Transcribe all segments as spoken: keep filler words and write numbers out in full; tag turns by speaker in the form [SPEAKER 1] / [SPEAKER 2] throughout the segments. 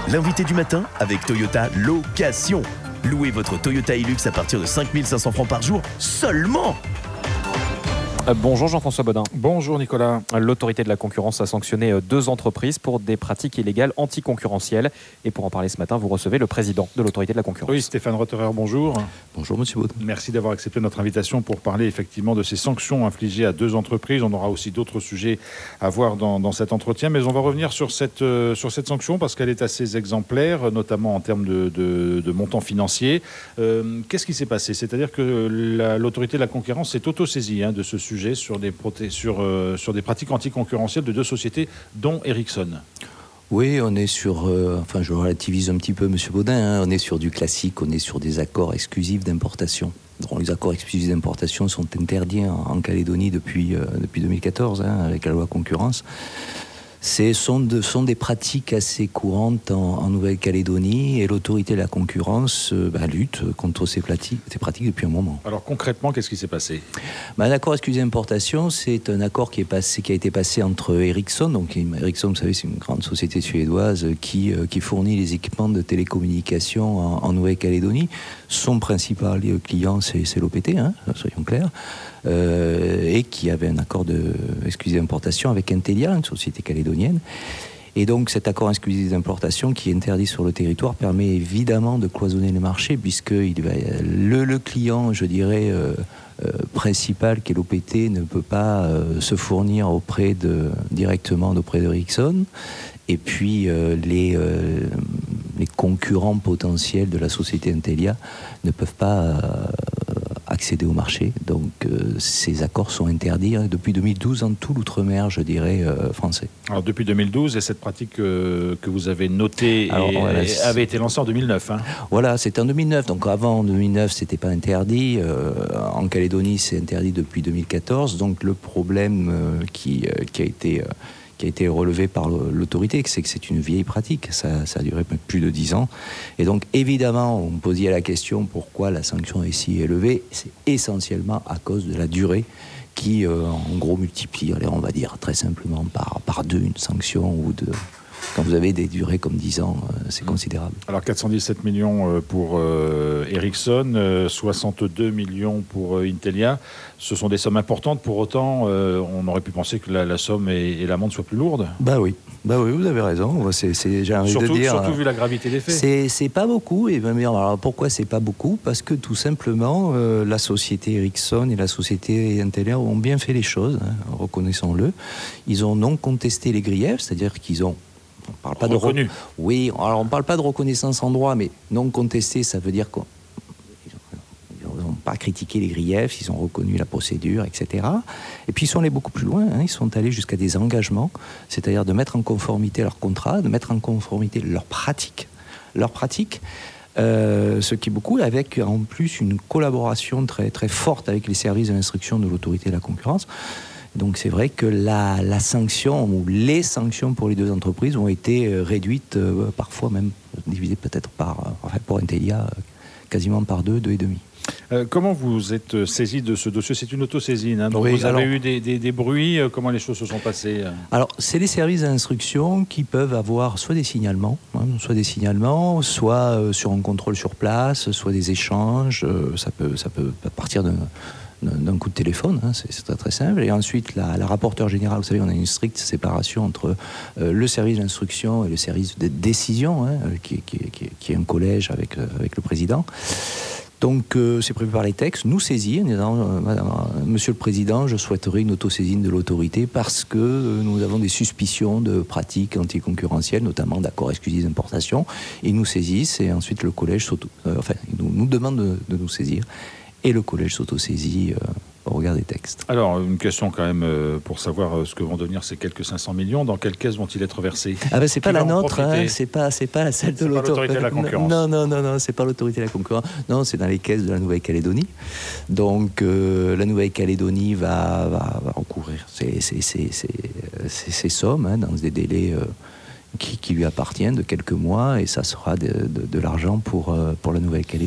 [SPEAKER 1] L'invité du matin avec Toyota Location. Louez votre Toyota Hilux à partir de cinq mille cinq cents francs par jour seulement.
[SPEAKER 2] Euh, bonjour Jean-François Bodin.
[SPEAKER 3] Bonjour Nicolas.
[SPEAKER 2] L'autorité de la concurrence a sanctionné deux entreprises pour des pratiques illégales anticoncurrentielles. Et pour en parler ce matin, vous recevez le président de l'autorité de la concurrence.
[SPEAKER 3] Oui, Stéphane Rotterer, bonjour.
[SPEAKER 4] Bonjour Monsieur Bodin.
[SPEAKER 3] Merci d'avoir accepté notre invitation pour parler effectivement de ces sanctions infligées à deux entreprises. On aura aussi d'autres sujets à voir dans, dans cet entretien, mais on va revenir sur cette, euh, sur cette sanction parce qu'elle est assez exemplaire, notamment en termes de, de, de montants financiers. Euh, qu'est-ce qui s'est passé ? C'est-à-dire que la, l'autorité de la concurrence s'est auto-saisie hein, de ce sujet sur des, proté- sur, euh, sur des pratiques anticoncurrentielles de deux sociétés, dont Ericsson.
[SPEAKER 4] Oui, on est sur, euh, enfin je relativise un petit peu Monsieur Bodin, hein, on est sur du classique, on est sur des accords exclusifs d'importation. Donc, les accords exclusifs d'importation sont interdits en, en Calédonie depuis, euh, depuis deux mille quatorze, hein, avec la loi concurrence. Ce sont, de, sont des pratiques assez courantes en, en Nouvelle-Calédonie et l'autorité de la concurrence euh, bah, lutte contre ces pratiques, ces pratiques depuis un moment.
[SPEAKER 3] Alors concrètement, qu'est-ce qui s'est passé ?
[SPEAKER 4] bah, Un accord exclusif d'importation, c'est un accord qui, est passé, qui a été passé entre Ericsson. Donc Ericsson, vous savez, c'est une grande société suédoise qui, euh, qui fournit les équipements de télécommunications en, en Nouvelle-Calédonie. Son principal client, c'est, c'est l'O P T, hein, soyons clairs. Euh, et qui avait un accord de exclusif d'importation avec Intelia, une société calédonienne. Et donc cet accord exclusif d'importation qui est interdit sur le territoire permet évidemment de cloisonner les marchés puisque il va, le, le client, je dirais, euh, euh, principal qui est l'O P T ne peut pas euh, se fournir auprès de, directement auprès de Ericsson. Et puis euh, les, euh, les concurrents potentiels de la société Intelia ne peuvent pas euh, accéder au marché. Donc euh, ces accords sont interdits hein, depuis deux mille douze en tout l'outre-mer, je dirais, euh, français.
[SPEAKER 3] Alors depuis deux mille douze, et cette pratique euh, que vous avez notée Alors, et, voilà, et avait été lancée en deux mille neuf. Hein.
[SPEAKER 4] Voilà, c'était en deux mille neuf. Donc avant en deux mille neuf, c'était pas interdit. Euh, en Calédonie, c'est interdit depuis deux mille quatorze. Donc le problème euh, qui, euh, qui a été... Euh, qui a été relevé par l'autorité, c'est que c'est une vieille pratique, ça, ça a duré plus de dix ans. Et donc, évidemment, on me posait la question pourquoi la sanction est si élevée. C'est essentiellement à cause de la durée qui, euh, en gros, multiplie, allez, on va dire très simplement, par, par deux une sanction ou deux. Quand vous avez des durées comme dix ans, euh, c'est considérable.
[SPEAKER 3] Alors quatre cent dix-sept millions pour euh, Ericsson, euh, soixante-deux millions pour euh, Intelia. Ce sont des sommes importantes. Pour autant, euh, on aurait pu penser que la, la somme et, et l'amende soient plus lourdes.
[SPEAKER 4] Bah oui, bah oui, vous avez raison. C'est, c'est, j'ai envie
[SPEAKER 3] surtout,
[SPEAKER 4] de dire,
[SPEAKER 3] surtout vu la gravité des faits.
[SPEAKER 4] C'est, c'est pas beaucoup. Et bien, alors pourquoi c'est pas beaucoup ? Parce que tout simplement, euh, la société Ericsson et la société Intelia ont bien fait les choses, hein, reconnaissons-le. Ils ont non contesté les griefs, c'est-à-dire qu'ils ont On parle pas
[SPEAKER 3] reconnu.
[SPEAKER 4] De re... Oui, alors on ne parle pas de reconnaissance en droit, mais non contesté, ça veut dire qu'ils n'ont pas critiqué les griefs, ils ont reconnu la procédure, et cetera. Et puis ils sont allés beaucoup plus loin, hein, ils sont allés jusqu'à des engagements, c'est-à-dire de mettre en conformité leur contrat, de mettre en conformité leurs pratiques, leurs pratiques. Euh, ce qui est beaucoup, avec en plus une collaboration très, très forte avec les services de l'instruction de l'autorité de la concurrence. Donc c'est vrai que la, la sanction ou les sanctions pour les deux entreprises ont été réduites, euh, parfois même divisées peut-être par, euh, enfin pour Intelia, euh, quasiment par deux, deux et demi.
[SPEAKER 3] Euh, comment vous êtes saisi de ce dossier ? C'est une autosaisine, hein, donc
[SPEAKER 4] oui,
[SPEAKER 3] vous avez
[SPEAKER 4] alors,
[SPEAKER 3] eu des, des, des bruits. Comment les choses se sont passées ?
[SPEAKER 4] Alors, c'est les services d'instruction qui peuvent avoir soit des signalements, hein, soit des signalements, soit euh, sur un contrôle sur place, soit des échanges. Euh, ça peut, ça peut partir d'un d'un coup de téléphone, hein, c'est, c'est très très simple. Et ensuite, la, la rapporteure générale, vous savez, on a une stricte séparation entre euh, le service d'instruction et le service de décision, hein, qui, qui, qui, qui est un collège avec, euh, avec le président. Donc, euh, c'est prévu par les textes. Nous saisir, en disant, euh, Madame, euh, Monsieur le Président, je souhaiterais une autosaisine de l'autorité parce que euh, nous avons des suspicions de pratiques anticoncurrentielles, notamment d'accords exclusifs d'importation. Ils nous saisissent et ensuite le collège s'auto, euh, enfin, il nous, nous demande de, de nous saisir. Et le collège s'autosaisit euh, au regard des textes.
[SPEAKER 3] Alors, une question quand même euh, pour savoir euh, ce que vont devenir ces quelques cinq cents millions. Dans quelle caisse vont-ils être versés ?
[SPEAKER 4] Ah ben c'est pas
[SPEAKER 3] Qui
[SPEAKER 4] la
[SPEAKER 3] va en
[SPEAKER 4] nôtre, hein, c'est pas c'est pas celle de
[SPEAKER 3] c'est
[SPEAKER 4] l'autorité.
[SPEAKER 3] pas l'autorité de la concurrence.
[SPEAKER 4] Non non non non, c'est pas l'autorité de la concurrence. Non, c'est dans les caisses de la Nouvelle-Calédonie. Donc euh, la Nouvelle-Calédonie va, va, va recourir ces, ces, ces, ces, ces, ces sommes hein, dans des délais euh, qui, qui lui appartiennent de quelques mois et ça sera de, de, de l'argent pour, euh, pour la Nouvelle-Calédonie.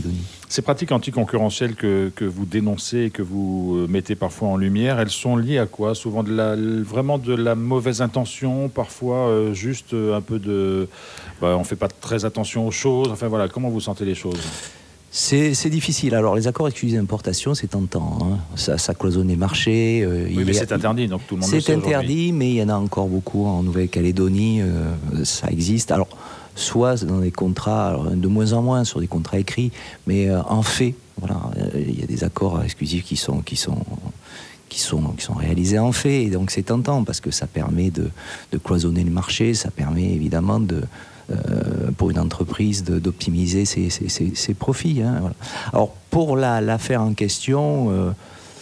[SPEAKER 3] Ces pratiques anticoncurrentielles que, que vous dénoncez et que vous mettez parfois en lumière, elles sont liées à quoi? Souvent de la, vraiment de la mauvaise intention, parfois euh, juste un peu de... Bah, on ne fait pas très attention aux choses. Enfin voilà, comment vous sentez les choses?
[SPEAKER 4] C'est, c'est difficile. Alors, les accords exclusifs d'importation, c'est tentant. Hein. Ça, ça cloisonne les marchés. Euh,
[SPEAKER 3] oui, mais
[SPEAKER 4] a...
[SPEAKER 3] c'est interdit, donc tout le monde le sait.
[SPEAKER 4] C'est interdit, mais il y en a encore beaucoup en Nouvelle-Calédonie. Euh, ça existe. Alors, soit dans des contrats, alors, de moins en moins sur des contrats écrits, mais euh, en fait, voilà, il y a des accords exclusifs qui sont, qui sont, qui sont, qui sont réalisés en fait. Et donc, c'est tentant parce que ça permet de, de cloisonner le marché. Ça permet évidemment de... Euh, pour une entreprise de, d'optimiser ses, ses, ses, ses profits. Hein, voilà. Alors, pour la, l'affaire en question, euh,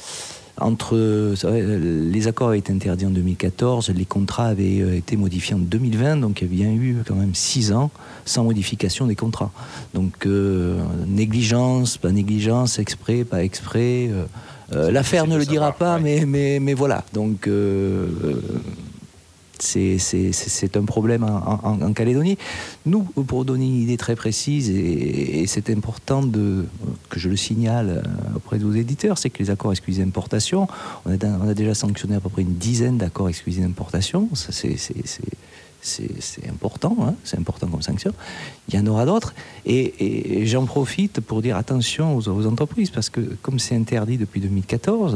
[SPEAKER 4] entre, savez, les accords avaient été interdits en deux mille quatorze, les contrats avaient euh, été modifiés en deux mille vingt, donc il y a bien eu quand même six ans sans modification des contrats. Donc, euh, négligence, pas négligence, exprès, pas exprès. Euh, euh, l'affaire ne le dira savoir, pas, ouais. mais, mais, mais voilà. Donc... Euh, euh, C'est, c'est, c'est un problème en, en, en Calédonie. Nous, pour donner une idée très précise, et, et c'est important de, que je le signale auprès de vos éditeurs, c'est que les accords exclusifs d'importation, on a, on a déjà sanctionné à peu près une dizaine d'accords exclusifs d'importation. Ça, c'est, c'est, c'est, c'est, c'est important, hein, c'est important comme sanction. Il y en aura d'autres. Et, et j'en profite pour dire attention aux, aux entreprises, parce que comme c'est interdit depuis deux mille quatorze,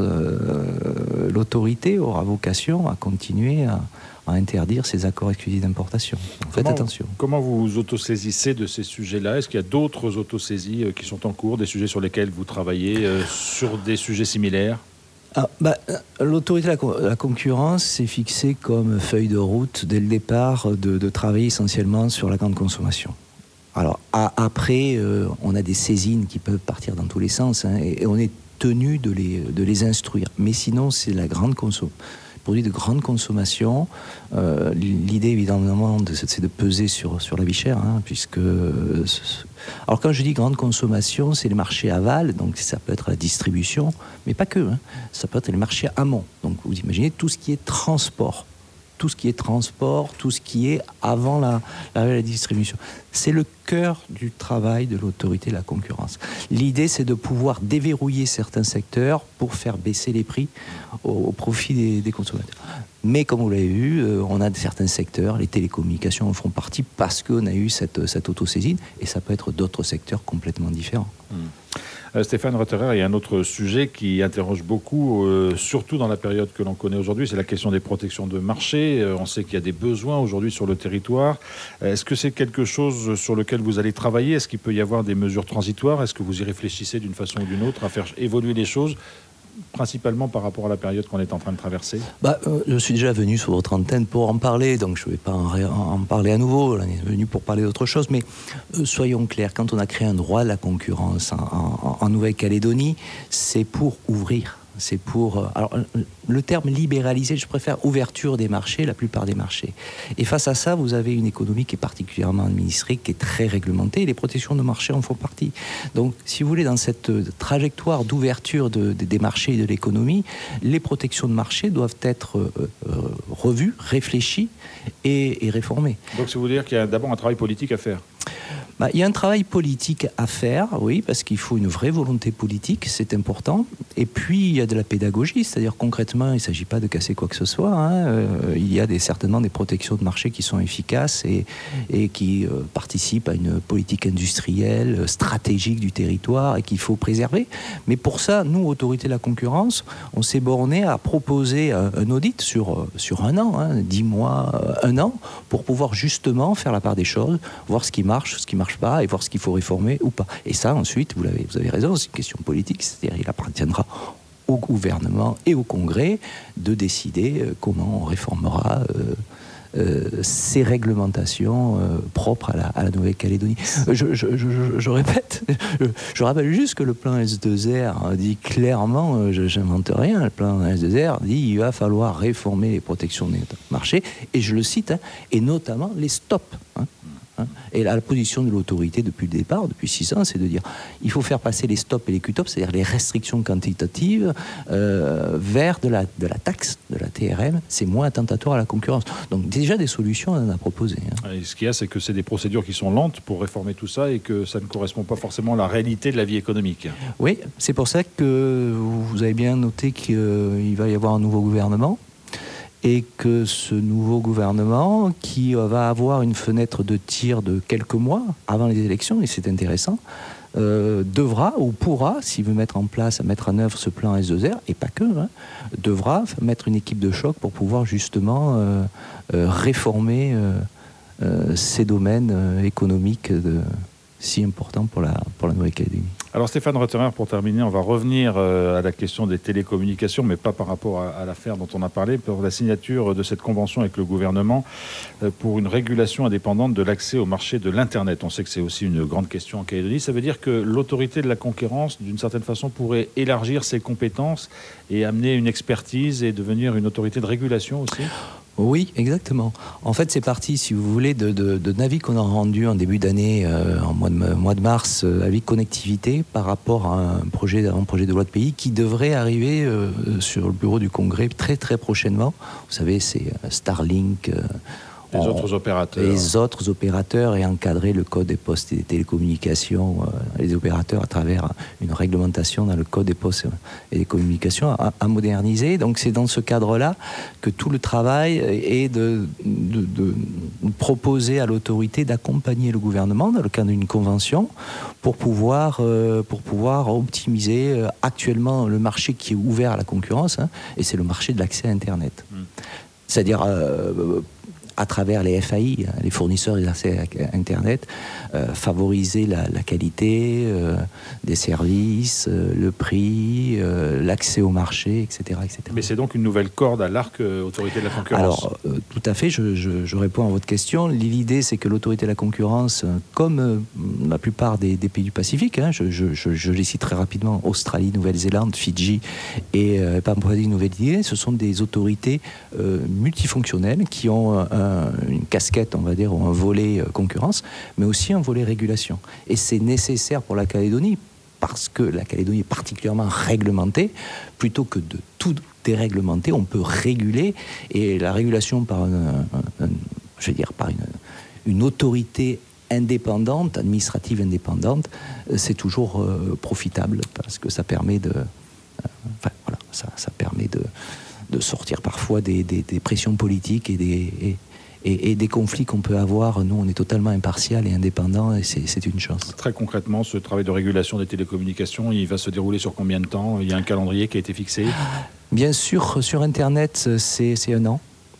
[SPEAKER 4] euh, l'autorité aura vocation à continuer à à interdire ces accords exclusifs d'importation. Faites
[SPEAKER 3] comment,
[SPEAKER 4] attention.
[SPEAKER 3] Comment vous vous autosaisissez de ces sujets-là? Est-ce qu'il y a d'autres autosaisies qui sont en cours, des sujets sur lesquels vous travaillez, euh, sur des sujets similaires?
[SPEAKER 4] Ah, bah, l'autorité de la, la concurrence s'est fixée comme feuille de route dès le départ de, de travailler essentiellement sur la grande consommation. Alors à, après, euh, on a des saisines qui peuvent partir dans tous les sens, hein, et, et on est tenu de les, de les instruire. Mais sinon, c'est la grande consommation. Produits de grande consommation. Euh, l'idée, évidemment, de, c'est de peser sur, sur la vie chère, hein, puisque... Euh, alors, quand je dis grande consommation, c'est les marchés aval, donc ça peut être la distribution, mais pas que. Hein, ça peut être les marchés amont. Donc, vous imaginez tout ce qui est transport. Tout ce qui est transport, tout ce qui est avant la, la, la distribution. C'est le cœur du travail de l'autorité de la concurrence. L'idée, c'est de pouvoir déverrouiller certains secteurs pour faire baisser les prix au, au profit des, des consommateurs. Mais comme vous l'avez vu, euh, on a certains secteurs, les télécommunications en font partie parce qu'on a eu cette, cette autosaisine, et ça peut être d'autres secteurs complètement différents.
[SPEAKER 3] Mmh. Euh, Stéphane Rotterer, il y a un autre sujet qui interroge beaucoup, euh, surtout dans la période que l'on connaît aujourd'hui, c'est la question des protections de marché. Euh, on sait qu'il y a des besoins aujourd'hui sur le territoire. Euh, est-ce que c'est quelque chose sur lequel vous allez travailler? Est-ce qu'il peut y avoir des mesures transitoires? Est-ce que vous y réfléchissez d'une façon ou d'une autre à faire évoluer les choses, principalement par rapport à la période qu'on est en train de traverser?
[SPEAKER 4] bah, euh, Je suis déjà venu sur votre antenne pour en parler, donc je ne vais pas en, en parler à nouveau. On est venu pour parler d'autre chose, mais euh, soyons clairs, quand on a créé un droit de la concurrence en, en, en Nouvelle-Calédonie, c'est pour ouvrir. C'est pour... Alors, le terme libéraliser, je préfère ouverture des marchés, la plupart des marchés. Et face à ça, vous avez une économie qui est particulièrement administrée, qui est très réglementée, et les protections de marché en font partie. Donc, si vous voulez, dans cette trajectoire d'ouverture de, de, des marchés et de l'économie, les protections de marché doivent être euh, euh, revues, réfléchies et, et réformées.
[SPEAKER 3] Donc, ça veut dire qu'il y a d'abord un travail politique à faire?
[SPEAKER 4] Bah, il y a un travail politique à faire, oui, parce qu'il faut une vraie volonté politique, c'est important. Et puis, il y a de la pédagogie, c'est-à-dire concrètement, il ne s'agit pas de casser quoi que ce soit. Hein. Euh, il y a des, certainement des protections de marché qui sont efficaces et, et qui euh, participent à une politique industrielle, stratégique du territoire et qu'il faut préserver. Mais pour ça, nous, autorité de la concurrence, on s'est borné à proposer un, un audit sur, sur un an, hein, dix mois, un an, pour pouvoir justement faire la part des choses, voir ce qui marche, ce qui marche pas, et voir ce qu'il faut réformer ou pas. Et ça, ensuite, vous avez, vous avez raison, c'est une question politique, c'est-à-dire il appartiendra au gouvernement et au Congrès de décider euh, comment on réformera euh, euh, ces réglementations euh, propres à la, à la Nouvelle-Calédonie. Je, je, je, je, je répète, je, je rappelle juste que le plan S deux R dit clairement, euh, je n'invente rien, le plan S deux R dit qu'il va falloir réformer les protections des marchés, et je le cite, hein, et notamment les stops. Hein. Et la, la position de l'autorité depuis le départ, depuis six ans, c'est de dire il faut faire passer les stops et les Q-tops, c'est-à-dire les restrictions quantitatives, euh, vers de la, de la taxe, de la T R M. C'est moins attentatoire à la concurrence. Donc déjà des solutions, on en a proposé. Hein.
[SPEAKER 3] Et ce qu'il y a, c'est que c'est des procédures qui sont lentes pour réformer tout ça et que ça ne correspond pas forcément à la réalité de la vie économique.
[SPEAKER 4] Oui, c'est pour ça que vous avez bien noté qu'il va y avoir un nouveau gouvernement et que ce nouveau gouvernement, qui va avoir une fenêtre de tir de quelques mois avant les élections, et c'est intéressant, euh, devra ou pourra, s'il veut mettre en place, mettre en œuvre ce plan S deux R, et pas que, hein, devra mettre une équipe de choc pour pouvoir justement euh, euh, réformer euh, euh, ces domaines euh, économiques de, si importants pour la, pour la Nouvelle-Calédonie.
[SPEAKER 3] Alors Stéphane Rotterer, pour terminer, on va revenir euh, à la question des télécommunications, mais pas par rapport à, à l'affaire dont on a parlé, pour la signature de cette convention avec le gouvernement euh, pour une régulation indépendante de l'accès au marché de l'Internet. On sait que c'est aussi une grande question en Calédonie. Ça veut dire que l'autorité de la concurrence, d'une certaine façon, pourrait élargir ses compétences et amener une expertise et devenir une autorité de régulation aussi ?
[SPEAKER 4] Oui, exactement. En fait, c'est parti, si vous voulez, de, de, de avis qu'on a rendu en début d'année, euh, en mois de, mois de mars, euh, avis connectivité, par rapport à un projet, un projet de loi de pays qui devrait arriver euh, sur le bureau du Congrès très très prochainement. Vous savez, c'est Starlink. Euh,
[SPEAKER 3] Les on, autres opérateurs.
[SPEAKER 4] Les autres opérateurs et encadrer le code des postes et des télécommunications, euh, les opérateurs à travers une réglementation dans le code des postes et des communications à, à moderniser. Donc c'est dans ce cadre-là que tout le travail est de, de, de proposer à l'autorité d'accompagner le gouvernement dans le cadre d'une convention pour pouvoir, euh, pour pouvoir optimiser euh, actuellement le marché qui est ouvert à la concurrence, hein, et c'est le marché de l'accès à Internet. Mmh. C'est-à-dire euh, à travers les F A I, les fournisseurs d'accès à Internet, euh, favoriser la, la qualité euh, des services, euh, le prix, euh, l'accès au marché, et cetera, et cetera.
[SPEAKER 3] Mais c'est donc une nouvelle corde à l'arc, euh, autorité de la concurrence.
[SPEAKER 4] Alors, euh, tout à fait, je, je, je réponds à votre question. L'idée, c'est que l'autorité de la concurrence, comme euh, la plupart des, des pays du Pacifique, hein, je, je, je, je les cite très rapidement, Australie, Nouvelle-Zélande, Fidji et euh, Papouasie-Nouvelle-Guinée, ce sont des autorités euh, multifonctionnelles qui ont un une casquette, on va dire, ou un volet concurrence, mais aussi un volet régulation. Et c'est nécessaire pour la Calédonie, parce que la Calédonie est particulièrement réglementée, plutôt que de tout déréglementer, on peut réguler, et la régulation par, un, un, un, je veux dire, par une, une autorité indépendante, administrative indépendante, c'est toujours euh, profitable, parce que ça permet de... Euh, enfin, voilà, ça, ça permet de, de sortir parfois des, des, des pressions politiques et des... Et, Et, et des conflits qu'on peut avoir. Nous, on est totalement impartial et indépendant, et c'est, c'est une chance.
[SPEAKER 3] Très concrètement, ce travail de régulation des télécommunications, il va se dérouler sur combien de temps ? Il y a un calendrier qui a été fixé ?
[SPEAKER 4] Bien sûr, sur Internet, c'est, c'est un an.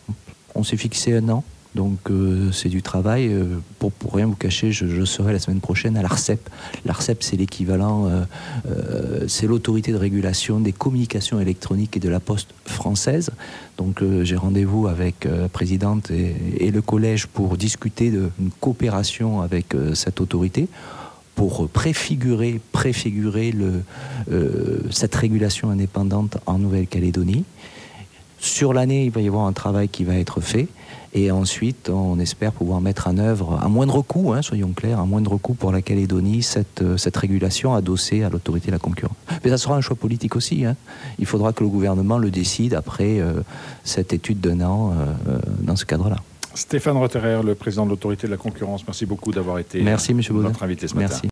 [SPEAKER 4] On s'est fixé un an. Donc euh, c'est du travail. Euh, pour, pour rien vous cacher, je, je serai la semaine prochaine à l'ARCEP. L'ARCEP, c'est l'équivalent, euh, euh, c'est l'autorité de régulation des communications électroniques et de la poste française. Donc euh, j'ai rendez-vous avec euh, la présidente et, et le collège pour discuter d'une coopération avec euh, cette autorité, pour préfigurer, préfigurer le, euh, cette régulation indépendante en Nouvelle-Calédonie. Sur l'année, il va y avoir un travail qui va être fait. Et ensuite, on espère pouvoir mettre en œuvre, à moindre coût, hein, soyons clairs, à moindre coût pour la Calédonie, cette, cette régulation adossée à l'autorité de la concurrence. Mais ça sera un choix politique aussi. Hein. Il faudra que le gouvernement le décide après euh, cette étude d'un an euh, dans ce cadre-là.
[SPEAKER 3] Stéphane Rotterer, le président de l'autorité de la concurrence, merci beaucoup d'avoir été
[SPEAKER 4] merci, monsieur
[SPEAKER 3] notre invité ce matin.
[SPEAKER 4] Merci.